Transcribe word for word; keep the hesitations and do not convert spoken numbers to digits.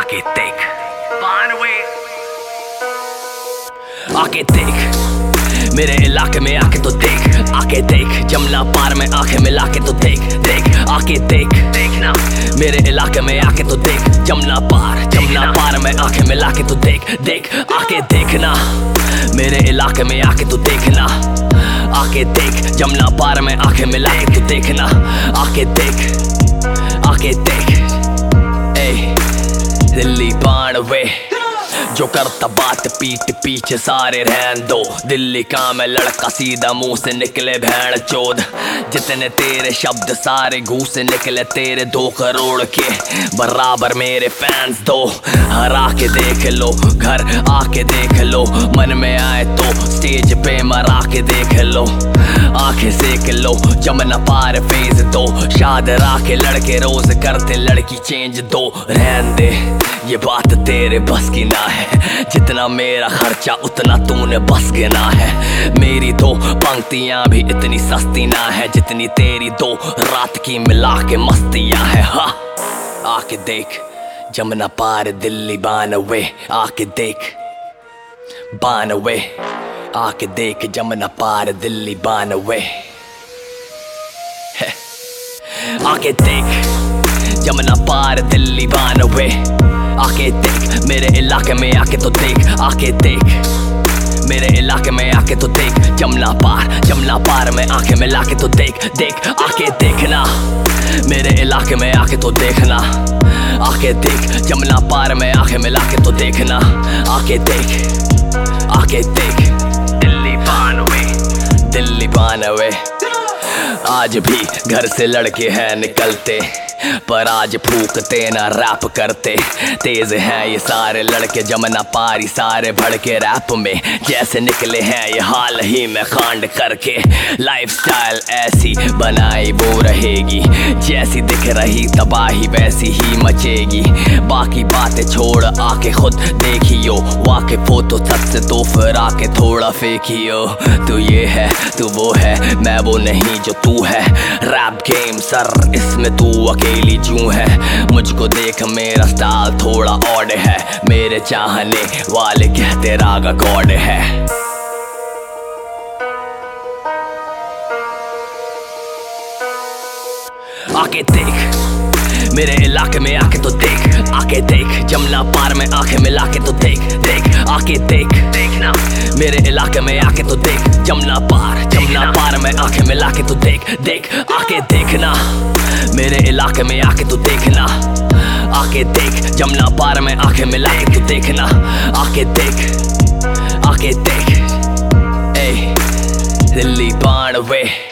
आके देख, आके देख मेरे इलाके में आके तो देख, आके देख जमुना पार में आंखें मिला के तो देख, देख आके देख, देखना मेरे इलाके में आके तो देख, जमुना पार जमुना पार में आंखें मिला के तो देख, देख आके देखना मेरे इलाके में आके तो देखना, आके देख जमुना पार में आंखें मिला के तो देखना, आके देख, आके देख ए दिल्ली बानवे जो करता बात पीठ पीछे सारे रहन दो। दिल्ली का मैं लड़का सीधा मुंह से निकले भैंड चोद, जितने तेरे शब्द सारे घूं से निकले तेरे दो करोड़ के बराबर मेरे फैंस दो। हरा के देख लो, घर आके देख लो, मन में आए तो स्टेज पे मरा के देख लो, आंखें सेक लो जमुना पार फेज दो। शादरा के लड़के रोज करते लड़की चेंज दो। रहन दे ये बात तेरे बस की ना है, जितना मेरा खर्चा उतना तूने बस गिना है। मेरी दो पंक्तियां भी इतनी सस्ती ना है जितनी तेरी दो रात की मिला के मस्तियां है। हा आके देख जमुना पार दिल्ली बानवे, आके देख बानवे, आके देख जमुना पार दिल्ली बानवे, आके देख जमुना पार दिल्ली बानवे, आके देख मेरे इलाके में आके तो देख, आके देख मेरे इलाके में आके तो देख, जमुना पार जमुना पार में आंखें मिला के तो देख, देख आके देखना मेरे इलाके में आके तो देखना, आके देख जमुना पार में आंखें मिला के तो देखना, आके देख, आके देख दिल्ली बानवे, दिल्ली बानवे। आज भी घर से लड़के हैं निकलते पर आज फूकते ना रैप करते। तेज हैं ये सारे लड़के जमुना पारी सारे भड़के रैप में जैसे निकले हैं ये हाल ही में कांड करके। लाइफस्टाइल ऐसी बनाई वो रहेगी, जैसी दिख रही तबाही वैसी ही मचेगी। बाकी बातें छोड़ आके खुद देखियो, वाकिफ हो तो सच से तो फिर आके थोड़ा फेंकियो। तू ये है तू वो है मैं वो नहीं जो तू है। रैप गेम सर इसमें तू अकेली जूं है। मुझको देख मेरा स्टाइल थोड़ा ऑड है, मेरे चाहने वाले कहते रागा गॉड है। आके देख मेरे इलाके में आके तो देख, आके देख जमुना पार में आंखें मिला के तो देख, देख आके देख, देखना मेरे इलाके में आके तो देख, जमुना पार जमुना पार में आंखें मिला के तो देख, देख आके देखना मेरे इलाके में आके तो देखना, आके देख जमुना पार में आंखें मिला के तो देखना, आके देख, आके देख ए दिल्ली बानवे।